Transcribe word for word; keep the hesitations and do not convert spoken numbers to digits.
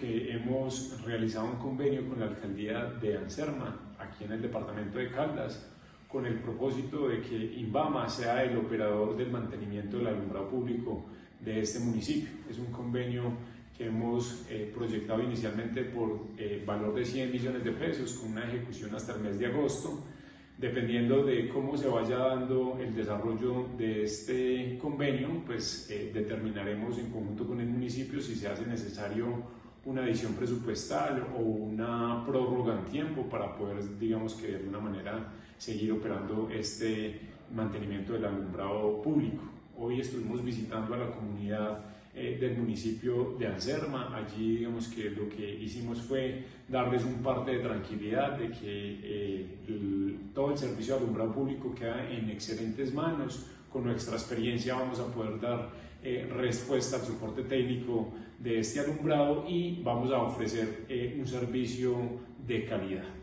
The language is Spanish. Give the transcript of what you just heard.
eh, hemos realizado un convenio con la alcaldía de Anserma, aquí en el departamento de Caldas, con el propósito de que INVAMA sea el operador del mantenimiento del alumbrado público de este municipio. Es un convenio que hemos eh, proyectado inicialmente por eh, valor de cien millones de pesos, con una ejecución hasta el mes de agosto. Dependiendo de cómo se vaya dando el desarrollo de este convenio, pues eh, determinaremos en conjunto con el municipio si se hace necesario una adición presupuestal o una prórroga en tiempo para poder, digamos que de alguna manera, seguir operando este mantenimiento del alumbrado público. Hoy estuvimos visitando a la comunidad eh, del municipio de Anserma. Allí, digamos que lo que hicimos fue darles un parte de tranquilidad de que eh, el, todo el servicio de alumbrado público queda en excelentes manos. Con nuestra experiencia vamos a poder dar eh, respuesta al soporte técnico de este alumbrado y vamos a ofrecer eh, un servicio de calidad.